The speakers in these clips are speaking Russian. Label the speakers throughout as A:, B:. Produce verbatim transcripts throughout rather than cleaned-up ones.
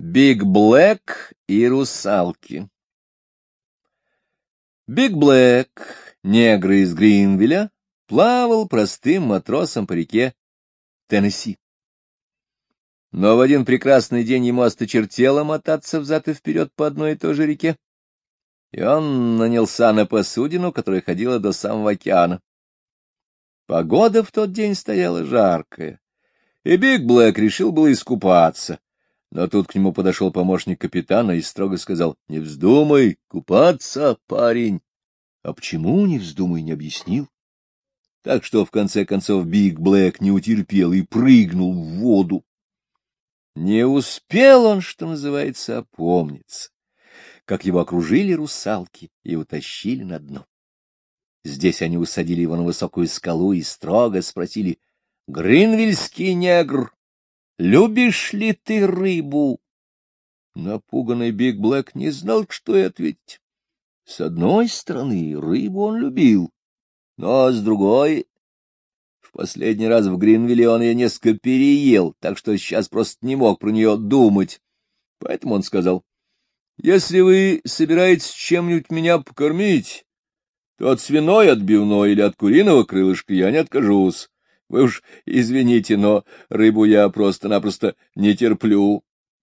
A: Биг Блэк и русалки. Биг Блэк, негр из Гринвилля, плавал простым матросом по реке Теннесси. Но в один прекрасный день ему осточертело мотаться взад и вперед по одной и той же реке, и он нанялся на посудину, которая ходила до самого океана. Погода в тот день стояла жаркая, и Биг Блэк решил было искупаться. Но тут к нему подошел помощник капитана и строго сказал: — Не вздумай купаться, парень. А почему не вздумай, не объяснил. Так что, в конце концов, Биг Блэк не утерпел и прыгнул в воду. Не успел он, что называется, опомниться, как его окружили русалки и утащили на дно. Здесь они усадили его на высокую скалу и строго спросили: — Гринвильский негр, любишь ли ты рыбу? Напуганный Биг Блэк не знал, что и ответить. С одной стороны, рыбу он любил, но с другой... В последний раз в Гринвилле он ее несколько переел, так что сейчас просто не мог про нее думать. Поэтому он сказал: — Если вы собираетесь чем-нибудь меня покормить, то от свиной отбивной или от куриного крылышка я не откажусь. Вы уж извините, но рыбу я просто-напросто не терплю.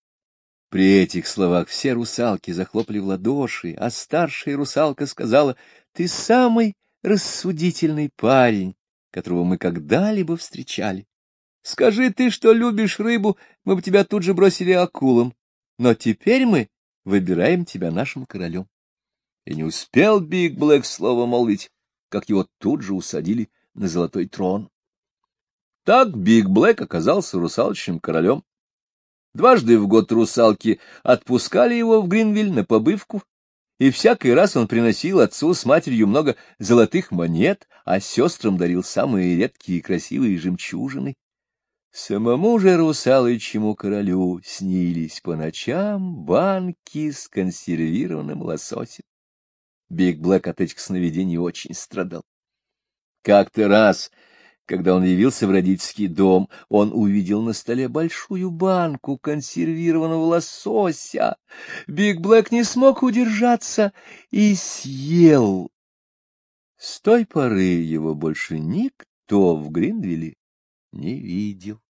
A: При этих словах все русалки захлопали в ладоши, а старшая русалка сказала: — Ты самый рассудительный парень, которого мы когда-либо встречали. Скажи ты, что любишь рыбу, мы бы тебя тут же бросили акулам, но теперь мы выбираем тебя нашим королем. И не успел Биг Блэк слово молвить, как его тут же усадили на золотой трон. Так Биг Блэк оказался русалочным королем. Дважды в год русалки отпускали его в Гринвилл на побывку, и всякий раз он приносил отцу с матерью много золотых монет, а сестрам дарил самые редкие и красивые жемчужины. Самому же русалочьему королю снились по ночам банки с консервированным лососем. Биг Блэк от этих сновидений очень страдал. Как-то раз, когда он явился в родительский дом, он увидел на столе большую банку консервированного лосося. Биг Блэк не смог удержаться и съел. С той поры его больше никто в Гринвилле не видел.